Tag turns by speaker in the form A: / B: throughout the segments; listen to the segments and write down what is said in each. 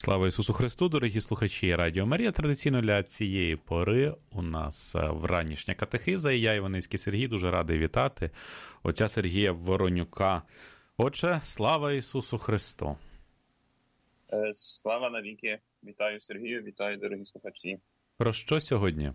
A: Слава Ісусу Христу, дорогі слухачі Радіо Марія. Традиційно для цієї пори у нас вранішня катехиза, і я, Іваницький Сергій, дуже радий вітати отця Сергія Воронюка. Отже, слава Ісусу Христу!
B: Слава навіки! Вітаю Сергію, вітаю, дорогі слухачі!
A: Про що сьогодні?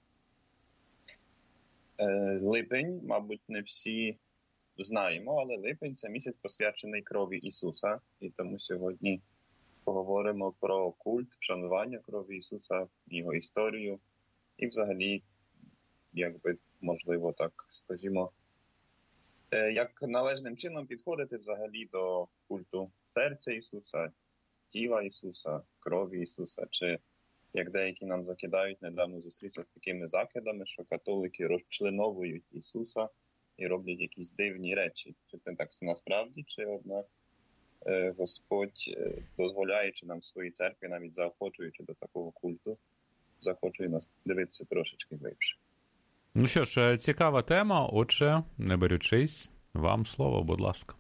B: Липень, мабуть, не всі знаємо, але липень – це місяць, посвячений крові Ісуса. І тому сьогодні поговоримо про культ, вшанування крові Ісуса, Його історію і взагалі, можливо, так скажімо, як належним чином підходити взагалі до культу серця Ісуса, тіла Ісуса, крові Ісуса, чи як деякі нам закидають, недавно зустрівся з такими закидами, що католики розчленовують Ісуса і роблять якісь дивні речі. Чи це так насправді, чи однак Господь, дозволяючи нам в своїй церкві, навіть заохочуючи до такого культу, заохочує нас дивитися трошечки глибше.
A: Ну що ж, цікава тема, отже, не берючись, вам слово, будь ласка.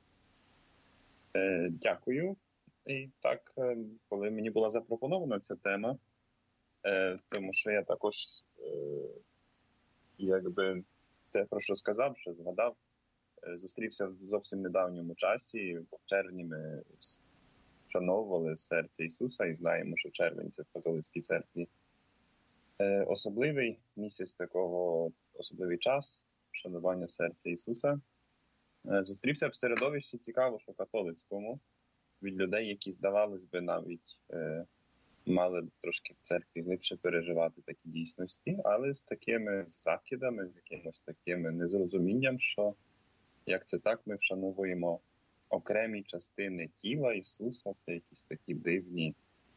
B: Дякую. І так, коли мені була запропонована ця тема, тому що я також, те, про що сказав, що згадав, зустрівся в зовсім недавньому часі. В червні ми вшановували серце Ісуса і знаємо, що червень – це в католицькій церкві особливий місяць такого, особливий час вшанування серця Ісуса. Зустрівся в середовищі, цікаво, що католицькому, від людей, які, здавалось би, навіть мали б трошки в церкві глибше переживати такі дійсності, але з такими закидами, з якимось таким незрозумінням, що як це так, ми вшановуємо окремі частини тіла Ісуса, це якісь такі дивні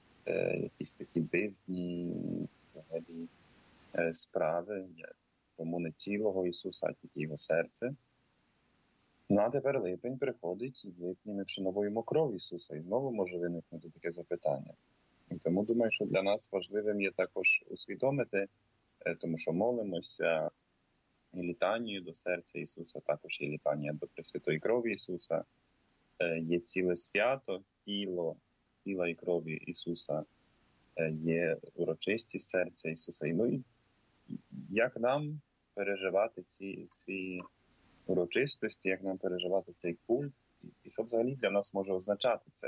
B: взагалі справи, тому не цілого Ісуса, а тільки Його серце. Ну, а тепер липень приходить, і в липні ми вшановуємо кров Ісуса, і знову може виникнути таке запитання. І тому думаю, що для нас важливим є також усвідомити, тому що молимося і літанію до серця Ісуса, також є літання до Пресвятої крові Ісуса, є ціле свято, тіла і крові Ісуса, є урочистість серця Ісуса. І як нам переживати ці урочистості, як нам переживати цей культ, і що взагалі для нас може означати це.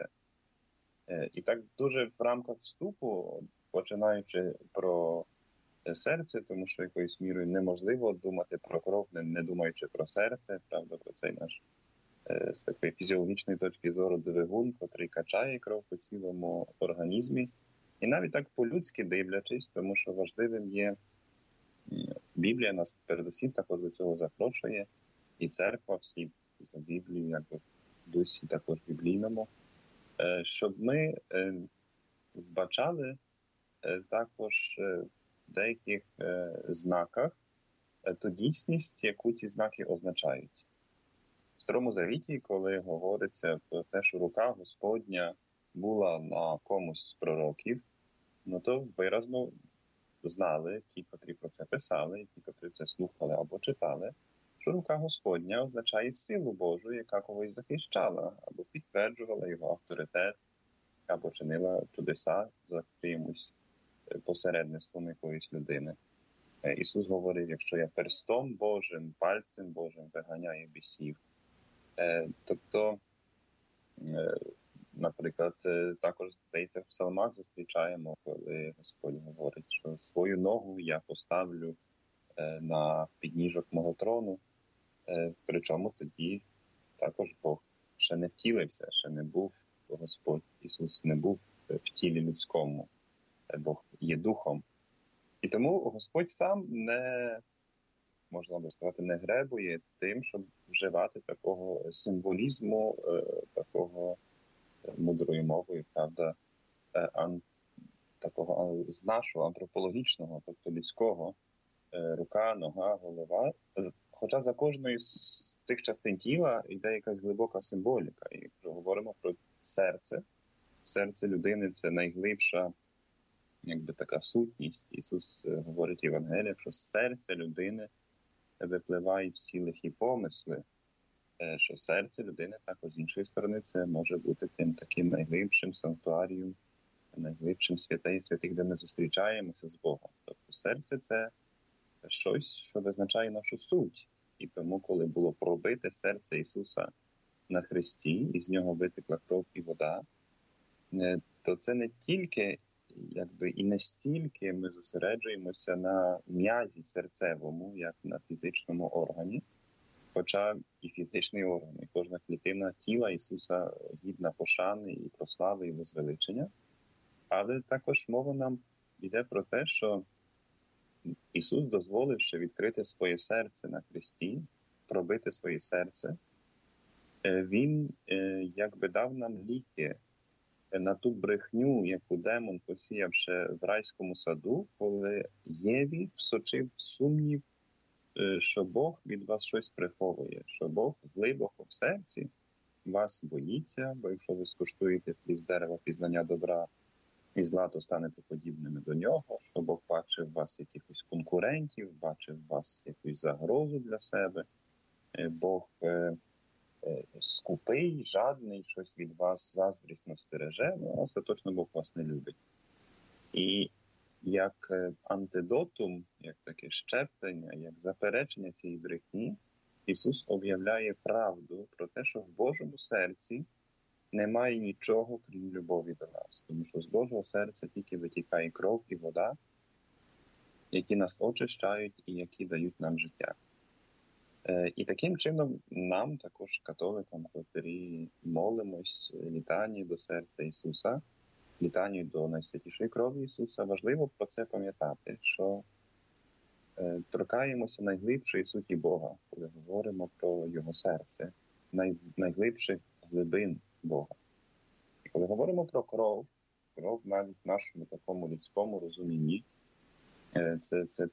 B: І так дуже в рамках вступу, починаючи про серце, тому що якоюсь мірою неможливо думати про кров, не думаючи про серце, правда, про цей наш з такої фізіологічної точки зору двигун, котрий качає кров по цілому організмі. І навіть так по-людськи дивлячись, тому що важливим є Біблія, нас передусім також до цього запрошує, і церква всі за Біблію, якби в дусі також біблійному, щоб ми вбачали також в деяких знаках ту дійсність, яку ці знаки означають. В Старому Завіті, коли говориться про те, що рука Господня була на комусь з пророків, ну то виразно знали ті, котрі про це писали, ті, котрі це слухали або читали, що рука Господня означає силу Божу, яка когось захищала, або підтверджувала його авторитет, або чинила чудеса за чиїмось посередництвом якоїсь людини. Ісус говорив, якщо я перстом Божим, пальцем Божим виганяю бісів. Тобто, наприклад, також, здається, в псалмах зустрічаємо, коли Господь говорить, що свою ногу я поставлю на підніжок мого трону, причому тоді також Бог ще не втілився, ще не був Господь, Ісус не був в тілі людському, Бог є духом. І тому Господь сам можна би сказати, не гребує тим, щоб вживати такого символізму, такого мудрою мовою, правда, такого з нашого антропологічного, тобто людського, рука, нога, голова. Хоча за кожною з цих частин тіла йде якась глибока символіка. І говоримо про серце. Серце людини – це найглибша, якби така сутність. Ісус говорить в Євангеліях, що з серця людини випливають всі лихі помисли, що серце людини також з іншої сторони це може бути тим таким найглибшим санктуарієм найглибшим святих, де ми зустрічаємося з Богом. Тобто серце – це щось, що визначає нашу суть. І тому, коли було пробите серце Ісуса на хресті, і з нього витекла кров і вода, то це не тільки і не стільки ми зосереджуємося на м'язі серцевому, як на фізичному органі, хоча і фізичний орган, і кожна клітина тіла Ісуса гідна пошани і прослави, і возвеличення. Але також мова нам йде про те, що Ісус, дозволивши відкрити своє серце на хресті, пробити своє серце, Він якби дав нам ліки на ту брехню, яку демон посіяв ще в райському саду, коли Єві всочив сумнів, що Бог від вас щось приховує, що Бог глибоко в серці вас боїться, бо якщо ви скуштуєте плід з дерева пізнання добра і зла, то станете подібними до нього, що Бог бачив в вас якихось конкурентів, бачив в вас якусь загрозу для себе, Бог скупий, жадний, щось від вас заздрісно стереже, остаточно Бог вас не любить. І як антидотум, як таке щеплення, як заперечення цієї брехні, Ісус об'являє правду про те, що в Божому серці немає нічого, крім любові до нас. Тому що з Божого серця тільки витікає кров і вода, які нас очищають і які дають нам життя. І таким чином нам, також католикам, котрі молимось літанні до серця Ісуса, літанні до найсвятішої крові Ісуса, важливо про це пам'ятати, що торкаємося найглибшої суті Бога, коли говоримо про Його серце, найглибших глибин Бога. І коли говоримо про кров навіть в нашому такому людському розумінні, це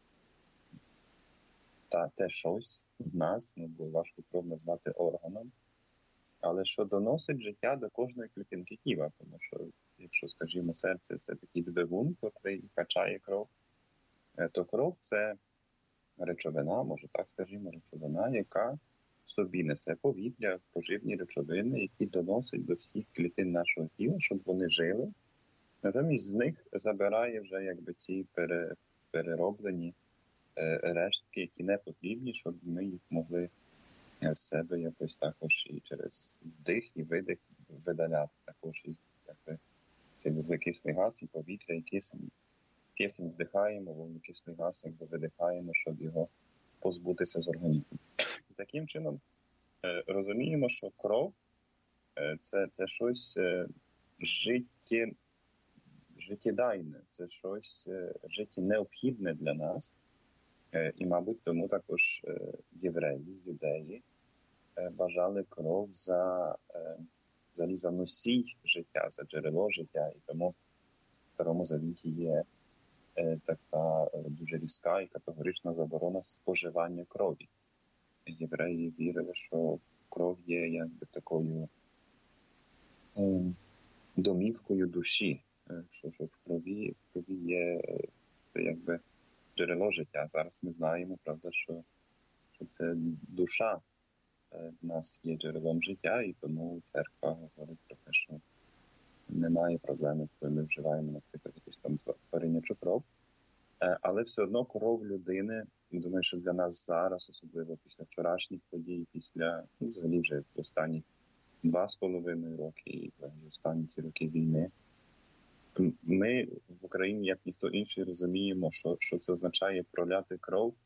B: те щось в нас, бо важко кров назвати органом, але що доносить життя до кожної клітинки тіла, тому що, якщо, скажімо, серце – це такий двигун, який качає кров, то кров – це речовина, може так скажімо, речовина, яка в собі несе повітря, поживні речовини, які доносять до всіх клітин нашого тіла, щоб вони жили. Натомість з них забирає вже ці перероблені рештки, які не потрібні, щоб ми їх могли з себе якось також і через вдих і видих видаляти. Також і цей вуглекислий газ, і повітря, і кисень. Кисень вдихаємо, вуглекислий газ видихаємо, щоб його позбутися з організму. І таким чином розуміємо, що кров – це щось життєдайне, це щось життєнеобхідне для нас. І, мабуть, тому також євреї, юдеї вважали кров за носій життя, за джерело життя. І тому в Старому Завіті є така дуже різка і категорична заборона споживання крові. Євреї вірили, що кров є такою домівкою душі, що в крові є джерело життя. Зараз ми знаємо, правда, що це душа в нас є джерелом життя, і тому церква говорить про те, що немає проблеми, коли ми вживаємо, наприклад, якусь там тваринячу кров. Але все одно кров людини, думаю, що для нас зараз, особливо після вчорашніх подій, після, взагалі вже останні 2,5 роки і взагалі останні ці роки війни, ми в Україні, як ніхто інший, розуміємо, що це означає проляти кров,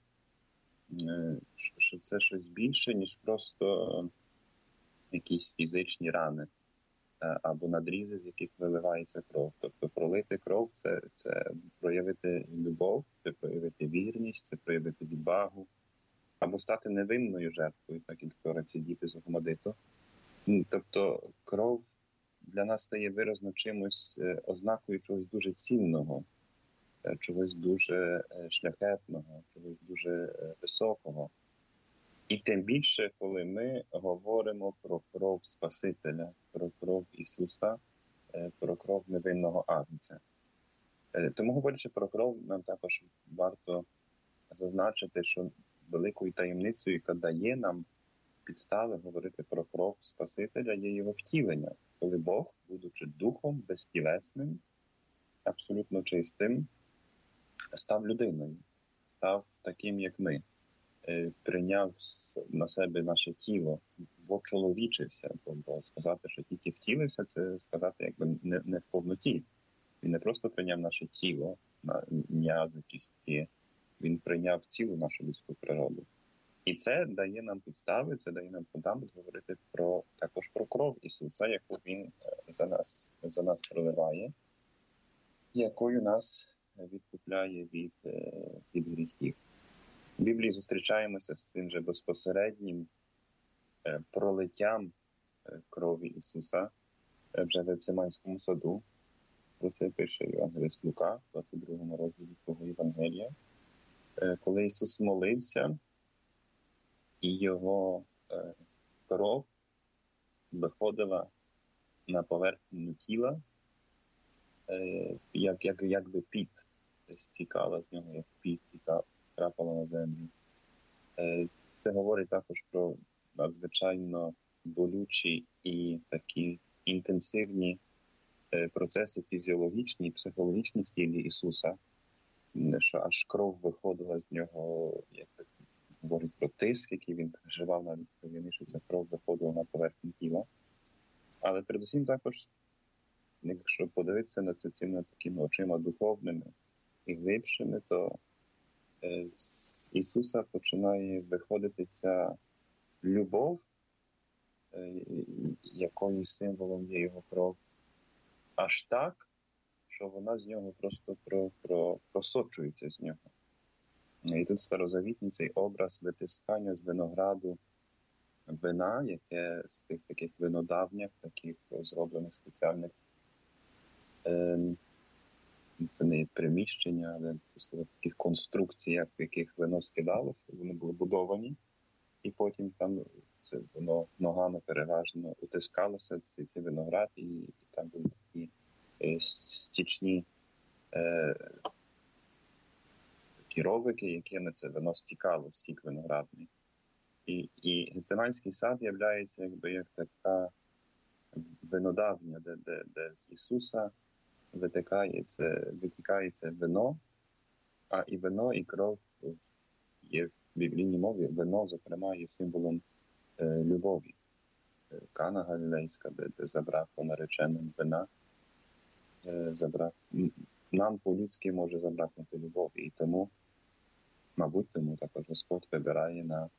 B: що це щось більше, ніж просто якісь фізичні рани або надрізи, з яких виливається кров. Тобто пролити кров – це проявити любов, це проявити вірність, це проявити відвагу, або стати невинною жертвою, так як говорять ці діти з Охмадиту. Тобто кров для нас стає виразно чимось, ознакою чогось дуже цінного, чогось дуже шляхетного, чогось дуже високого. І тим більше, коли ми говоримо про кров Спасителя, про кров Ісуса, про кров невинного агнця. Тому, говорячи про кров, нам також варто зазначити, що великою таємницею, яка дає нам підстави говорити про кров Спасителя є його втілення, коли Бог, будучи духом безтілесним, абсолютно чистим, став людиною, став таким, як ми, прийняв на себе наше тіло, вочоловічився, бо сказати, що тільки втілився, це сказати якби не в повноті. Він не просто прийняв наше тіло, м'язи, кістки, він прийняв цілу нашу людську природу. І це дає нам підстави, це дає нам фундамент говорити також про кров Ісуса, яку Він за нас проливає, якою нас відкупляє від гріхів. В Біблії зустрічаємося з цим же безпосереднім пролиттям крові Ісуса вже в Гефсиманському саду. Про це пише Євангеліст Лука в 22 розділі того Євангелія. Коли Ісус молився, і Його кров виходила на поверхню тіла, якби піт стікала з нього, як піт, яка трапила на землю. Це говорить також про надзвичайно болючі і такі інтенсивні процеси фізіологічні і психологічні в тілі Ісуса, що аж кров виходила з нього, як говорить про тиск, який він переживав навіть при війні, що ця кров виходила на поверхню тіла. Але передусім також, якщо подивитися на це цими такими очима духовними і глибшими, то з Ісуса починає виходити ця любов, якою символом є Його кров, аж так, що вона з нього просто просочується з нього. І тут старозавітній цей образ витискання з винограду вина, яке з тих таких винодавнях, таких зроблених спеціальних, це не приміщення, але таких конструкціях, в яких вино скидалося, вони були будовані, і потім там це воно ногами переважно утискалося, цей виноград, і там були такі стічні ровики, якими це вино стікало, сік виноградний. І Гефсиманський сад являється якби як така винодавня, де з Ісуса витікається вино, а і вино, і кров є в біблійній мові. Вино, зокрема, є символом любові. Кана Галілейська, де забракло нареченим вина, нам по-людськи може забракнути любові. І тому, мабуть, також Господь вибирає на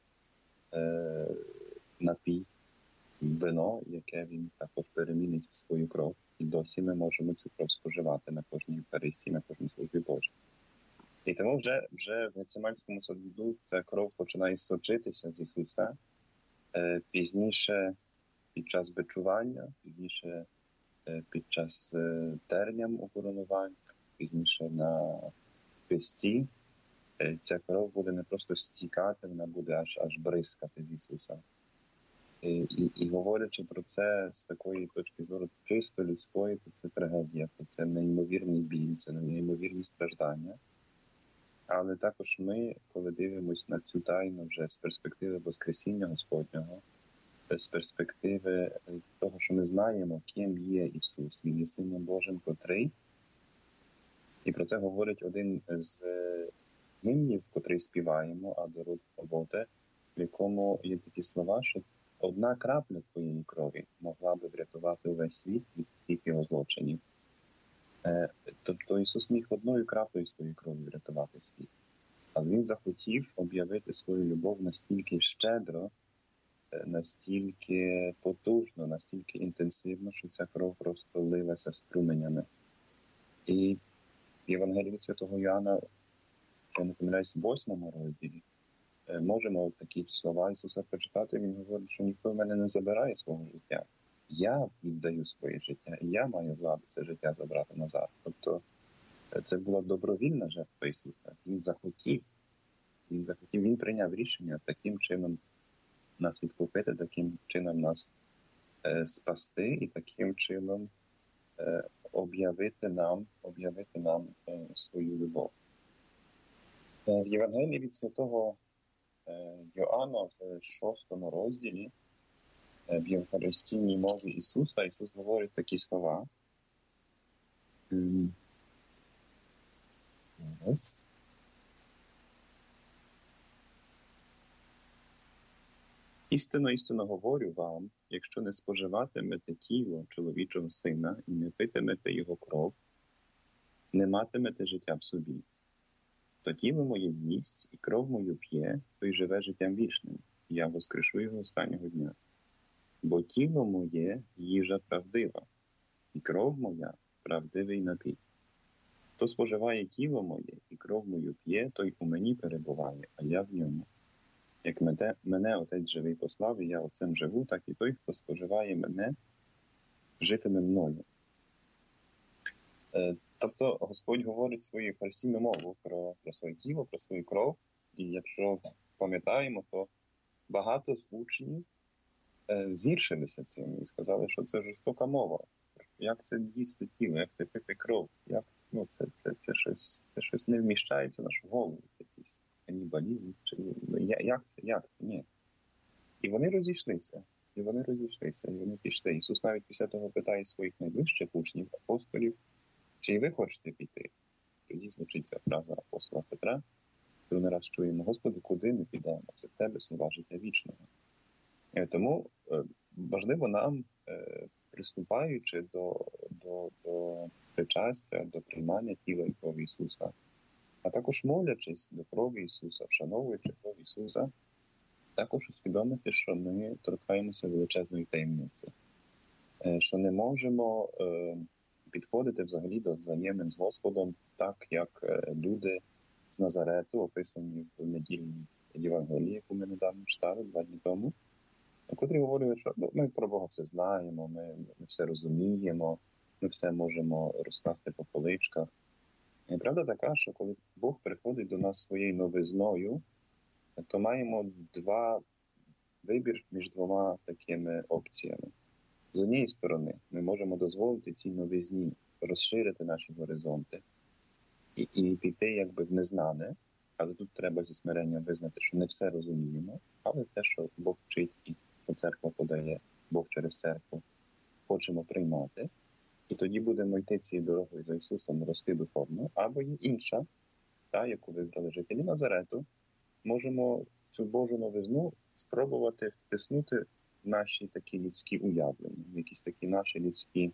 B: напій вино, яке він також перемінить в свою кров. І досі ми можемо цю кров споживати на кожній Євхаристії, на кожній службі Божій. І тому вже в Гефсиманському саду ця кров починає сочитися з Ісуса. Пізніше під час бичування, пізніше під час терням у коронуванні, пізніше на песті. Ця кров буде не просто стікати, вона буде аж бризкати з Ісуса. І говорячи про це з такої точки зору чисто людської, то це трагедія, то це неймовірний біль, це неймовірні страждання. Але також ми, коли дивимося на цю тайну вже з перспективи Воскресіння Господнього, з перспективи того, що ми знаємо, ким є Ісус, Він є Сином Божим, котрий. І про це говорить один з гімнів, котрий співаємо, «Адорут Оботе», в якому є такі слова, що одна крапля твоєї крові могла би врятувати увесь світ від всіх його злочинів. Тобто Ісус міг одною краплею своєї крові врятувати світ. Але Він захотів об'явити свою любов настільки щедро, настільки потужно, настільки інтенсивно, що ця кров просто лилася струменями. І в Євангелії від Святого Йоанна, я не помиляюсь, в 8 розділі, можемо такі слова Ісуса прочитати. Він говорить, що ніхто в мене не забирає свого життя. Я віддаю своє життя, і я маю владу це життя забрати назад. Тобто це була добровільна жертва Ісуса. Він захотів, Він прийняв рішення таким чином нас відкупити, таким чином нас спасти і таким чином об'явити нам свою любов. В Євангелії від Святого Йоанна в 6 розділі в Євхаристійній мові Ісуса, Ісус говорить такі слова. Зараз. Істинно, істинно говорю вам, якщо не споживатимете тіло чоловічого сина і не питимете його кров, не матимете життя в собі. То тіло моє їсть і кров мою п'є, той живе життям вічним, і я воскрешу його останнього дня. Бо тіло моє їжа правдива, і кров моя правдивий напій. Хто споживає тіло моє і кров мою п'є, той у мені перебуває, а я в ньому. Як мене Отець живий послав, і я Отцем живу, так і той, хто споживає мене, житиме мною. Тобто Господь говорить свою євхаристійну мову про своє тіло, про свою кров. І якщо пам'ятаємо, то багато з учнів згіршилися цим і сказали, що це жорстока мова. Як це їсти тіло, як це пити кров? Це щось не вміщається в нашу голову. Якийсь канібалізм. Як це? Ні. І вони розійшлися. І вони пішли. Ісус навіть після того питає своїх найближчих учнів, апостолів, чи і ви хочете піти? Тоді звучить ця фраза апостола Петра. І ми раз чуємо: Господи, куди ми підемо? Це в Тебе слова життя вічного. Тому важливо нам, приступаючи до причастя, до приймання тіла і крові Ісуса, а також молячись до крові Ісуса, вшановуючи кров Ісуса, також усвідомити, що ми торкаємося величезної таємниці, що не можемо підходити взагалі до взаємин з Господом так, як люди з Назарету, описані в недільній Євангелії, яку ми недавно читали 2 дні тому, котрі говорили, що ми про Бога все знаємо, ми все розуміємо, ми все можемо розкласти по поличках. І правда така, що коли Бог приходить до нас своєю новизною, то маємо вибір між 2 такими опціями. З однієї сторони, ми можемо дозволити цій новизні розширити наші горизонти і піти якби в незнане, але тут треба зі смиренням визнати, що не все розуміємо, але те, що Бог вчить і що церква подає, Бог через церкву, хочемо приймати. І тоді будемо йти цією дорогою за Ісусом, рости духовно. Або є інша, та, яку вибрали жителі Назарету, можемо цю Божу новизну спробувати втиснути в наші такі людські уявлення, якісь такі наші людські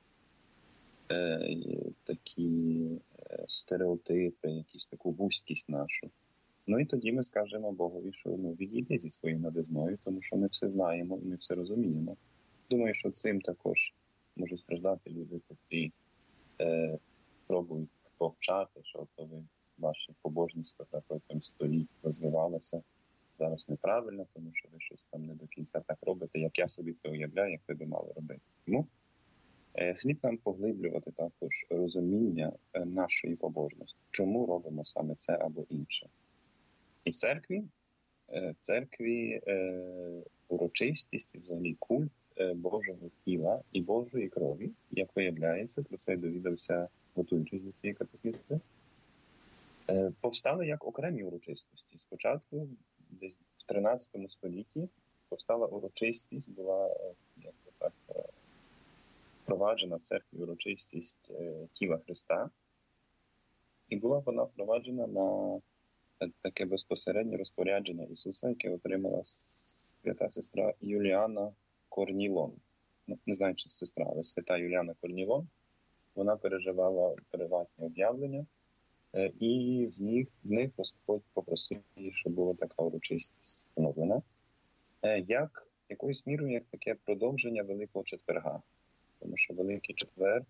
B: стереотипи, якісь таку вузькість нашу. Ну і тоді ми скажемо Богові, що відійди зі своєю новизною, тому що ми все знаємо і ми все розуміємо. Думаю, що цим також можуть страждати люди, які пробують повчати, що ваше побожництво протягом століть розвивалося зараз неправильно, тому що ви щось там не до кінця так робите, як я собі це уявляю, як ви би мали робити. Тому слід нам поглиблювати також розуміння нашої побожності, чому робимо саме це або інше. І в церкві урочистість, взагалі культ Божого тіла і Божої крові, як виявляється, про це я довідався, готуючись до цієї катехизи, повстали як окремі урочистості. Спочатку, десь в 13 столітті, повстала урочистість, була впроваджена в церкві урочистість тіла Христа, і була вона впроваджена на таке безпосереднє розпорядження Ісуса, яке отримала свята сестра Юліана Корнілон. Не знаю, чи сестра, але свята Юліана Корнілон. Вона переживала приватні об'явлення, і в них Господь попросив її, щоб була така урочистість встановлена, якоюсь мірою, як таке продовження Великого Четверга. Тому що Великий Четвер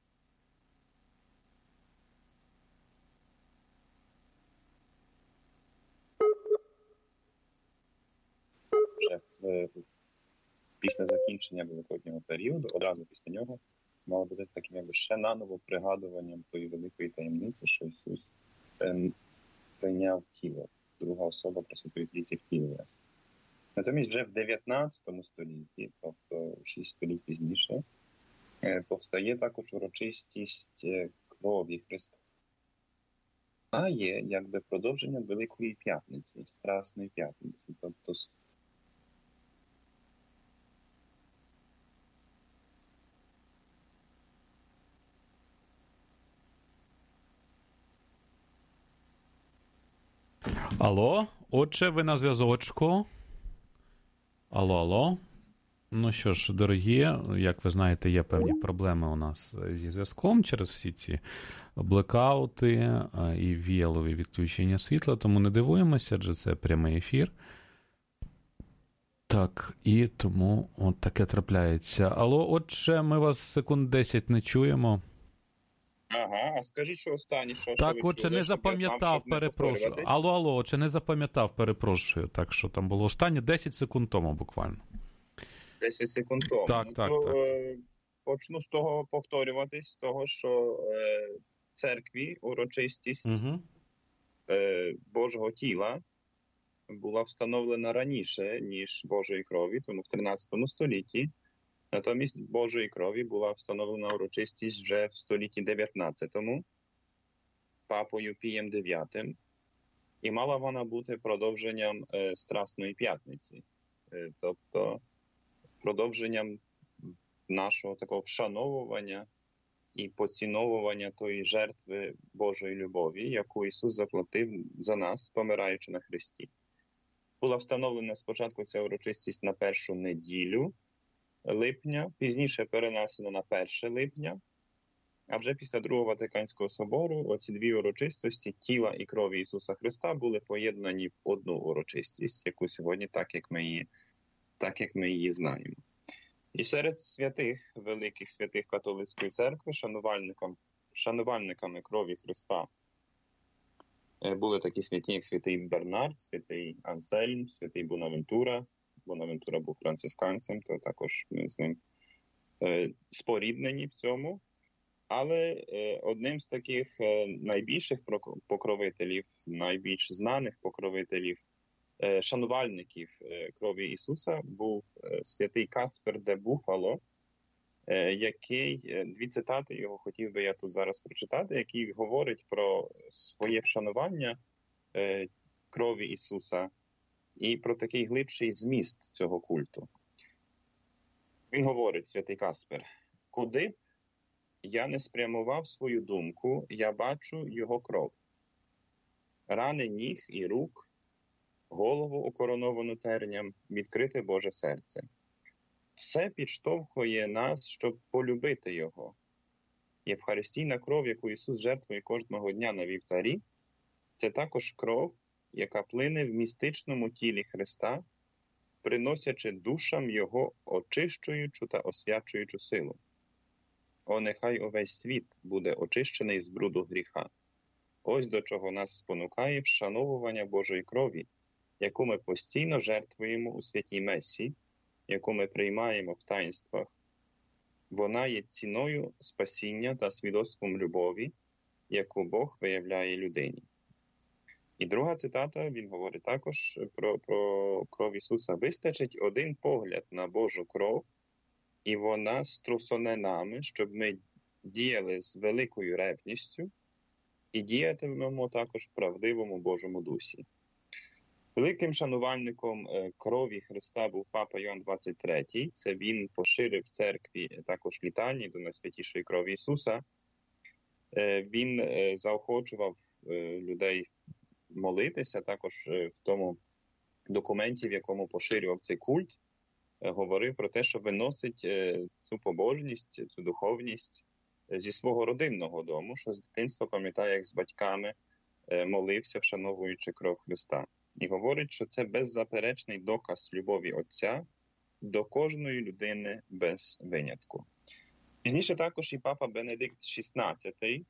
B: вже після закінчення Великоднього періоду, одразу після нього, мало бути таким якби ще наново пригадуванням тої великої таємниці, що Ісус прийняв тіло, друга особа Пресвятої Трійці втілилася. Натомість вже в 19 столітті, тобто 6 століть пізніше, повстає також урочистість крові Христа. а є якби продовженням Великої П'ятниці, Страсної П'ятниці. Тобто
A: Алло, отче, ви на зв'язочку. Алло. Ну що ж, дорогі, як ви знаєте, є певні проблеми у нас зі зв'язком через всі ці блекаути і віялові відключення світла, тому не дивуємося, адже це прямий ефір. Так, і тому от таке трапляється. Алло, отже, ми вас секунд 10 не чуємо.
B: Ага, а скажіть, що останнє, що
A: Так,
B: ви
A: отже,
B: чули,
A: не
B: щоб я знав,
A: запам'ятав,
B: щоб не
A: перепрошую.
B: повторюватись?
A: Алло, отже, не запам'ятав, перепрошую. Так, що там було останнє 10 секунд тому буквально.
B: 10 секунд тому.
A: Так.
B: Почну з того повторюватись, з того, що церкві урочистість Божого тіла була встановлена раніше, ніж Божої крові, тому в 13 столітті. Натомість Божої крові була встановлена урочистість вже в столітті 19-му папою Пієм IX, і мала вона бути продовженням Страсної П'ятниці, тобто продовженням нашого такого вшановування і поціновування тої жертви Божої любові, яку Ісус заплатив за нас, помираючи на хресті. Була встановлена спочатку ця урочистість на першу неділю липня, пізніше перенесена на 1 липня, а вже після Другого Ватиканського собору оці дві урочистості тіла і крові Ісуса Христа були поєднані в одну урочистість, яку сьогодні так, як ми її знаємо. І серед святих, великих святих католицької церкви, шанувальниками крові Христа були такі святі, як святий Бернард, святий Ансельм, святий Бонавентура. Бонавентура був францисканцем, то також ми з ним споріднені в цьому. Але одним з таких найбільших покровителів, найбільш знаних покровителів, шанувальників крові Ісуса був святий Каспер де Буфало, який, дві цитати його хотів би я тут зараз прочитати, який говорить про своє вшанування крові Ісуса і про такий глибший зміст цього культу. Він говорить, святий Каспер: «Куди б я не спрямував свою думку, я бачу його кров. Рани ніг і рук, голову окороновану терням, відкрите Боже серце. Все підштовхує нас, щоб полюбити його. Євхаристійна кров, яку Ісус жертвує кожного дня на вівтарі, це також кров, яка плине в містичному тілі Христа, приносячи душам Його очищуючу та освячуючу силу. О, нехай увесь світ буде очищений з бруду гріха. Ось до чого нас спонукає вшановування Божої крові, яку ми постійно жертвуємо у святій Месі, яку ми приймаємо в таїнствах. Вона є ціною спасіння та свідоцтвом любові, яку Бог виявляє людині». І друга цитата, він говорить також про кров Ісуса. «Вистачить один погляд на Божу кров, і вона струсоне нами, щоб ми діяли з великою ревністю і діятимемо також в правдивому Божому дусі». Великим шанувальником крові Христа був папа Йоанн XXIII. Це він поширив в церкві також літання до найсвятішої крові Ісуса. Він заохочував людей молитися, також в тому документі, в якому поширював цей культ, говорив про те, що виносить цю побожність, цю духовність зі свого родинного дому, що з дитинства пам'ятає, як з батьками молився, вшановуючи кров Христа. І говорить, що це беззаперечний доказ любові Отця до кожної людини без винятку. Пізніше також і папа Бенедикт XVI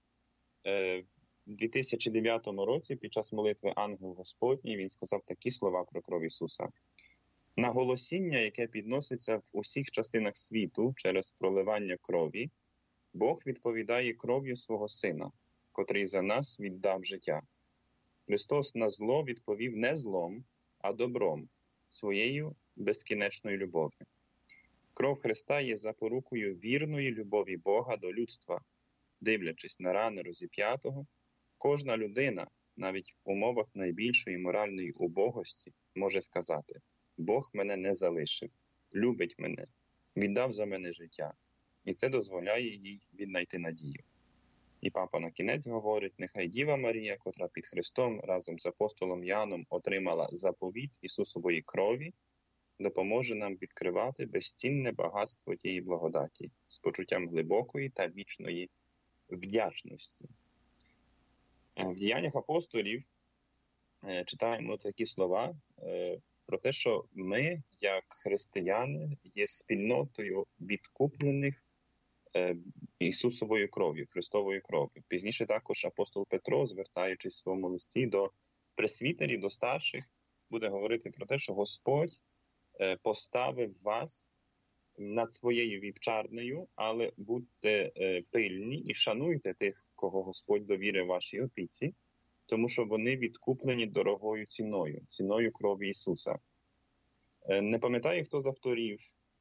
B: в 2009 році під час молитви «Ангел Господній» він сказав такі слова про кров Ісуса. «На голосіння, яке підноситься в усіх частинах світу через проливання крові, Бог відповідає кров'ю свого Сина, котрий за нас віддав життя. Христос на зло відповів не злом, а добром, своєю безкінечною любов'ю. Кров Христа є запорукою вірної любові Бога до людства, дивлячись на рани розіп'ятого, кожна людина, навіть в умовах найбільшої моральної убогості, може сказати: Бог мене не залишив, любить мене, віддав за мене життя. І це дозволяє їй віднайти надію. І папа на кінець говорить: нехай Діва Марія, котра під Христом разом з апостолом Яном отримала заповіт Ісусової крові, допоможе нам відкривати безцінне багатство тієї благодаті з почуттям глибокої та вічної вдячності. В діяннях апостолів читаємо такі слова про те, що ми, як християни, є спільнотою відкуплених Ісусовою кров'ю, Христовою кров'ю. Пізніше також апостол Петро, звертаючись в своєму листі до пресвітерів, до старших, буде говорити про те, що Господь поставив вас над своєю вівчарнею, але будьте пильні і шануйте тих, кого Господь довірив вашій опіці, тому що вони відкуплені дорогою ціною, ціною крові Ісуса. Не пам'ятаю, хто з авторів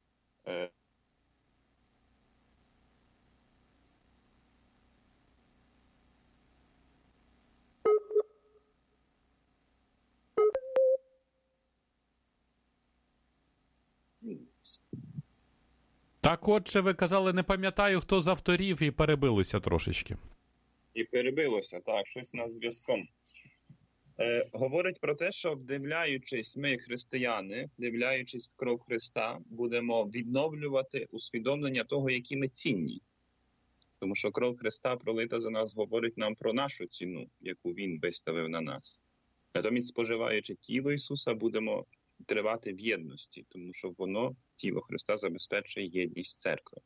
A: Так, отже, ви казали, не пам'ятаю, хто з авторів, і перебилося трошечки.
B: І перебилося, так, щось над зв'язком. Говорить про те, що вдивляючись ми, християни, вдивляючись в кров Христа, будемо відновлювати усвідомлення того, які ми цінні. Тому що кров Христа, пролита за нас, говорить нам про нашу ціну, яку Він виставив на нас. Натомість, споживаючи тіло Ісуса, будемо тривати в єдності, тому що воно, тіло Христа, забезпечує єдність церкви.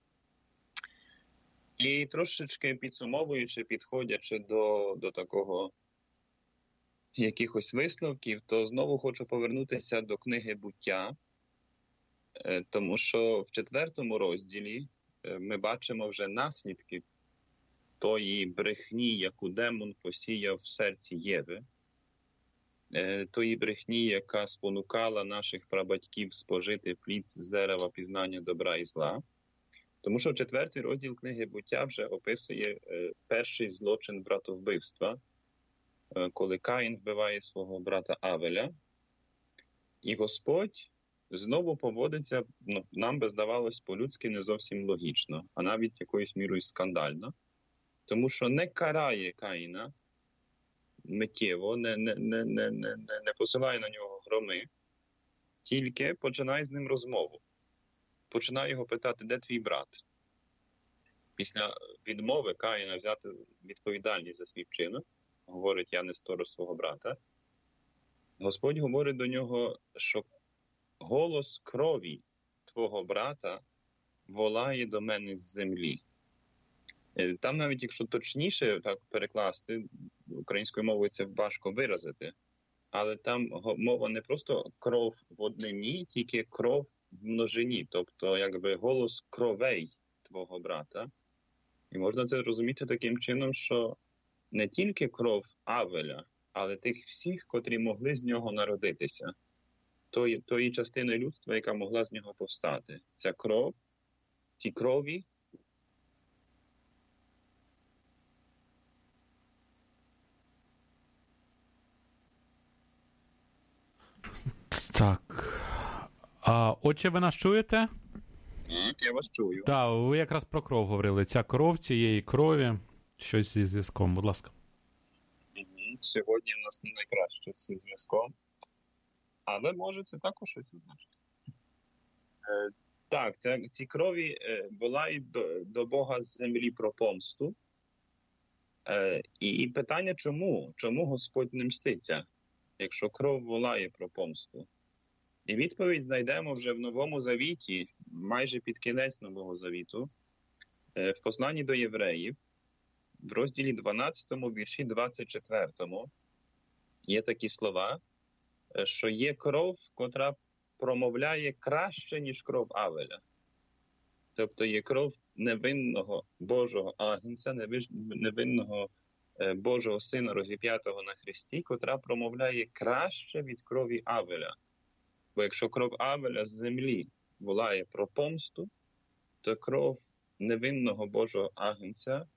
B: І трошечки підсумовуючи, підходячи до такого якихось висновків, то знову хочу повернутися до книги «Буття», тому що в 4 розділі ми бачимо вже наслідки тої брехні, яку демон посіяв в серці Єви, тої брехні, яка спонукала наших прабатьків спожити плід з дерева пізнання добра і зла. Тому що 4 розділ книги «Буття» вже описує перший злочин братовбивства, коли Каїн вбиває свого брата Авеля. І Господь знову поводиться, нам би здавалось по-людськи не зовсім логічно, а навіть якоюсь мірою скандально, тому що не карає Каїна миттєво, не посилає на нього громи, тільки починає з ним розмову. Починає його питати: де твій брат? Після відмови Каїна взяти відповідальність за свій вчинок, говорить: я не сторож свого брата, Господь говорить до нього, що голос крові твого брата волає до мене з землі. Там навіть, якщо точніше так перекласти, українською мовою це важко виразити, але там мова не просто кров в однині, тільки кров в множині, тобто якби голос кровей твого брата. І можна це зрозуміти таким чином, що не тільки кров Авеля, але тих всіх, котрі могли з нього народитися, тої частини людства, яка могла з нього повстати. Ця кров, ці крові
A: Так. Отче, ви нас чуєте?
B: Так, я вас чую.
A: Так, ви якраз про кров говорили. Ця кров, цієї крові, щось зі зв'язком, будь ласка.
B: Сьогодні в нас не найкраще зі зв'язком, але може це також щось означає. Так, ці крові волають до Бога з землі про помсту. І питання чому? Чому Господь не мститься, якщо кров волає про помсту? І відповідь знайдемо вже в Новому Завіті, майже під кінець Нового Завіту, в посланні до євреїв, в розділі 12, вірші 24, є такі слова, що є кров, котра промовляє краще, ніж кров Авеля. Тобто є кров невинного Божого агнця, невинного Божого Сина, розіп'ятого на хресті, котра промовляє краще від крові Авеля. Бо якщо кров Авеля з землі волає про помсту, то кров невинного Божого агнця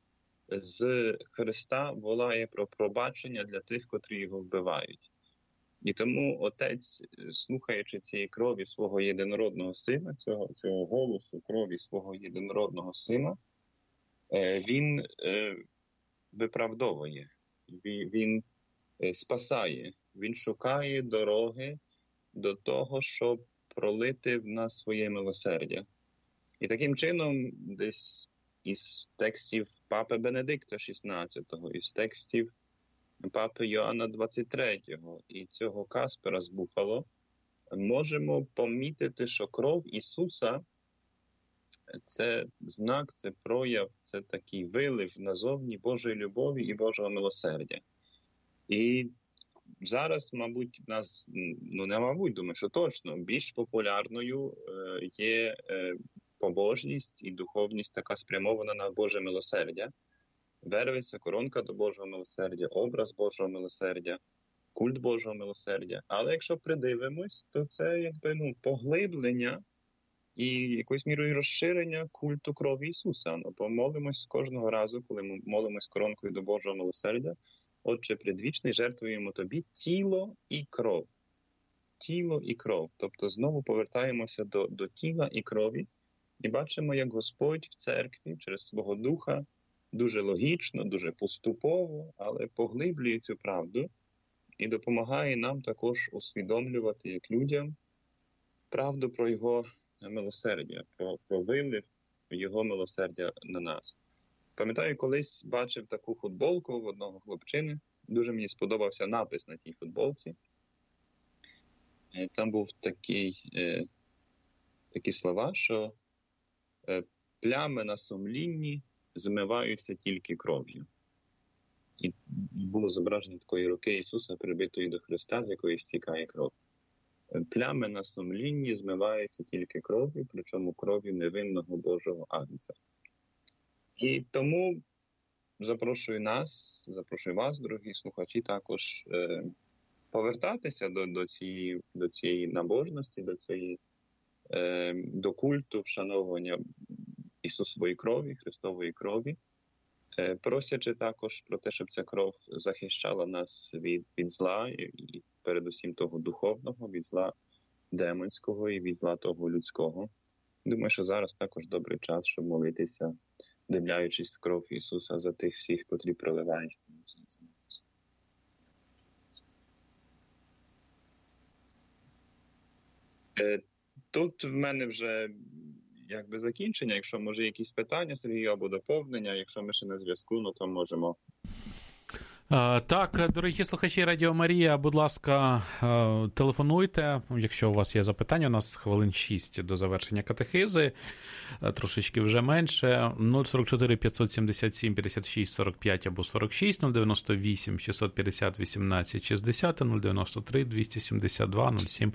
B: з Христа волає про пробачення для тих, котрі його вбивають. І тому Отець, слухаючи цієї крові свого єдинородного сина, цього голосу крові свого єдинородного сина, він виправдовує, він спасає, він шукає дороги до того, щоб пролити в нас своє милосердя. І таким чином, десь із текстів Папи Бенедикта XVI, із текстів Папи Йоанна XXIII і цього Каспера з Буфало, можемо помітити, що кров Ісуса – це знак, це прояв, це такий вилив назовні Божої любові і Божого милосердя. І зараз, мабуть, в нас, не мабуть, думаю, що точно, більш популярною є побожність і духовність така спрямована на Боже милосердя. Вервиця, коронка до Божого милосердя, образ Божого милосердя, культ Божого милосердя. Але якщо придивимось, то це якби поглиблення і якоюсь мірою розширення культу крові Ісуса. Помолимось кожного разу, коли ми молимось коронкою до Божого милосердя. Отче предвічний, жертвуємо Тобі тіло і кров. Тіло і кров. Тобто знову повертаємося до тіла і крові і бачимо, як Господь в церкві через свого Духа дуже логічно, дуже поступово, але поглиблює цю правду і допомагає нам також усвідомлювати, як людям, правду про Його милосердя, про вилив Його милосердя на нас. Пам'ятаю, колись бачив таку футболку в одного хлопчини. Дуже мені сподобався напис на тій футболці. Там був такі слова, що плями на сумлінні змиваються тільки кров'ю. І було зображення такої руки Ісуса, прибитої до Христа, з якої стікає кров. Плями на сумлінні змиваються тільки кров'ю, причому кров'ю невинного Божого Агнця. І тому запрошую вас, дорогі слухачі, також повертатися до цієї набожності, до культу вшановування Ісусової крові, Христової крові, просячи також про те, щоб ця кров захищала нас від зла, і передусім того духовного, від зла демонського і від зла того людського. Думаю, що зараз також добрий час, щоб молитися, дивляючись в кров Ісуса за тих всіх, котрі проливають. Тут в мене вже якби закінчення. Якщо може якісь питання, Сергію, або доповнення, якщо ми ще на зв'язку, то можемо.
A: Так, дорогі слухачі Радіо Марія, будь ласка, телефонуйте, якщо у вас є запитання, у нас хвилин 6 до завершення катехизи, трошечки вже менше, 044 577 56 45 або 46, 098 650 18 60, 093 272 07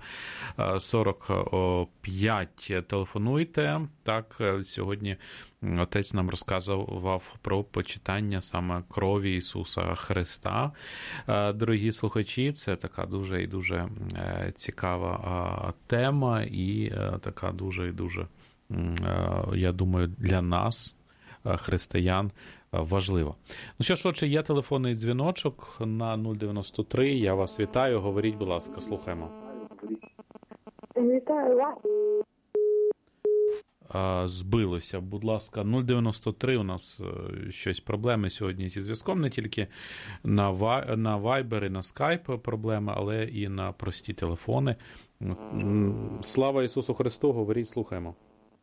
A: 45. Телефонуйте, так, сьогодні Отець нам розказував про почитання саме крові Ісуса Христа. Дорогі слухачі, це така дуже і дуже цікава тема і така дуже і дуже, я думаю, для нас, християн, важлива. Ну що ж, отже, є телефонний дзвіночок на 093. Я вас вітаю. Говоріть, будь ласка, слухаємо.
C: Вітаю вас.
A: Збилося, будь ласка, 093, у нас щось проблеми сьогодні зі зв'язком, не тільки на Viber і на Skype проблеми, але і на прості телефони. Слава Ісусу Христу, говоріть, слухаємо.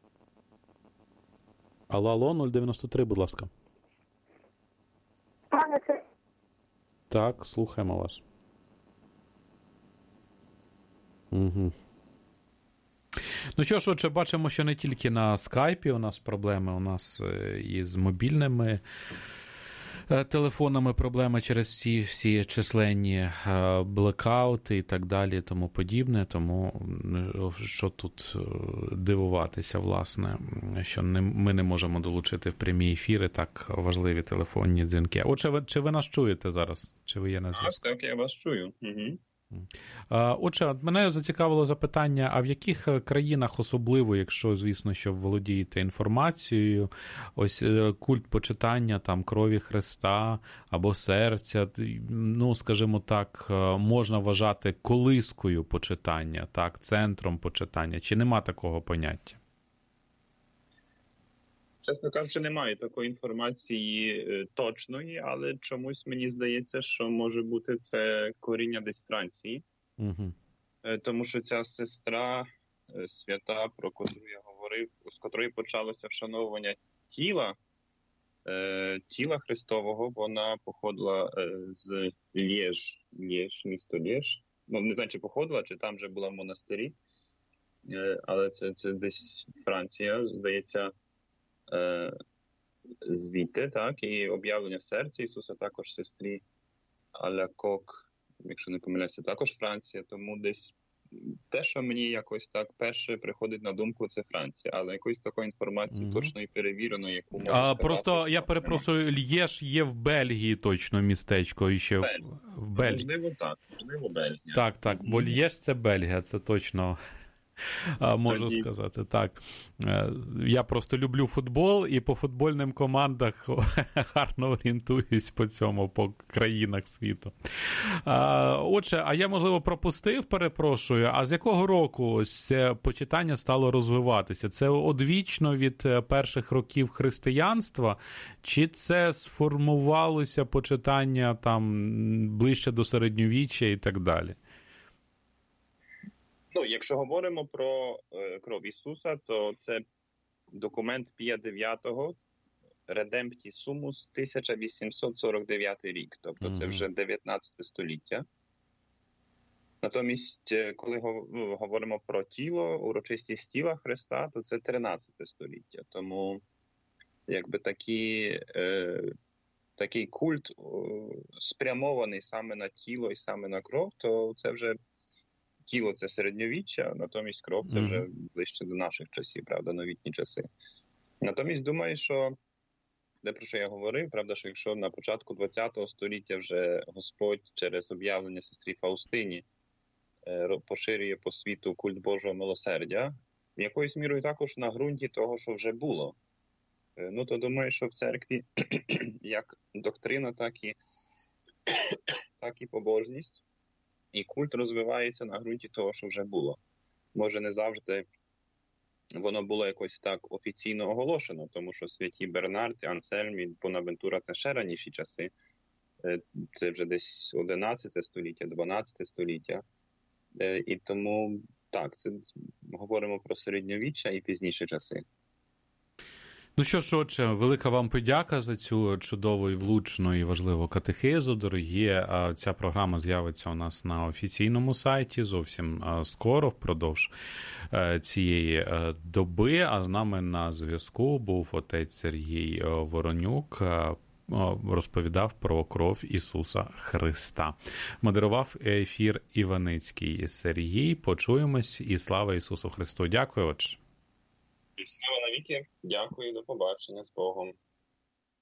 A: Алло, 093, будь ласка. Так, слухаємо вас. Угу. Ну що ж, отже, бачимо, що не тільки на скайпі у нас проблеми, у нас і з мобільними телефонами проблеми через ці всі численні блекаути і так далі, тому подібне. Тому що тут дивуватися, власне, що ми не можемо долучити в прямі ефіри так важливі телефонні дзвінки. Отже, чи ви нас чуєте зараз? Чи ви є на зв'язку?
B: Так, я вас чую. Угу.
A: Отже, от мене зацікавило запитання, а в яких країнах особливо, якщо, звісно, що володієте інформацією, ось культ почитання там крові Христа або серця, ну, скажімо так, можна вважати колискою почитання, так, центром почитання, чи нема такого поняття?
C: Чесно кажучи, немає такої інформації точної, але чомусь мені здається, що може бути це коріння десь Франції.
A: Угу.
C: Тому що ця сестра свята, про котру я говорив, з котрої почалося вшановування тіла Христового, вона походила з Лєж, місто Лєж. Ну, не знаю, чи походила, чи там вже була в монастирі, але це десь Франція, здається, звідти, так, і об'явлення в серці Ісуса також сестрі Алякок, якщо не помиляюся, також Франція, тому десь те, що мені якось так перше приходить на думку, це Франція, але якоїсь такої інформації точно і перевіреної, яку можна сказати.
A: Просто, я перепрошую, Лєж є в Бельгії точно містечко, і ще в Бельгії.
C: Можливо, Бельгія.
A: Так, бо Лєж це Бельгія, це точно... Можу сказати, так. Я просто люблю футбол і по футбольним командах гарно орієнтуюсь по цьому, по країнах світу. Отже, а я, можливо, пропустив, перепрошую, а з якого року ось це почитання стало розвиватися? Це одвічно від перших років християнства, чи це сформувалося почитання там ближче до середньовіччя і так далі?
C: Ну, якщо говоримо про кров Ісуса, то це документ Пія IX Redempti Sumus 1849 рік, тобто це вже 19 століття. Натомість, коли говоримо про тіло, урочистість тіла Христа, то це 13 століття. Тому якби такий культ спрямований саме на тіло і саме на кров, то це вже тіло – це середньовіччя, натомість кров – це вже ближче до наших часів, правда, новітні часи. Натомість думаю, що, про що я говорив, правда, що якщо на початку ХХ століття вже Господь через об'явлення сестрі Фаустині поширює по світу культ Божого милосердя, якоюсь мірою також на ґрунті того, що вже було. Ну, то думаю, що в церкві як доктрина, так і побожність, і культ розвивається на ґрунті того, що вже було. Може, не завжди воно було якось так офіційно оголошено, тому що святі Бернард, Ансельм і Бонавентура – це ще раніші часи. Це вже десь 11 століття, 12 століття. І тому, так, це говоримо про середньовіччя і пізніші часи.
A: Ну що ж, отже, велика вам подяка за цю чудову і влучну і важливу катехизу, дорогі. Ця програма з'явиться у нас на офіційному сайті зовсім скоро, впродовж цієї доби. А з нами на зв'язку був отець Сергій Воронюк, розповідав про кров Ісуса Христа. Модерував ефір Іваницький Сергій. Почуємось і слава Ісусу Христу. Дякую, отже.
C: Слава навіки. Дякую, до побачення, з Богом.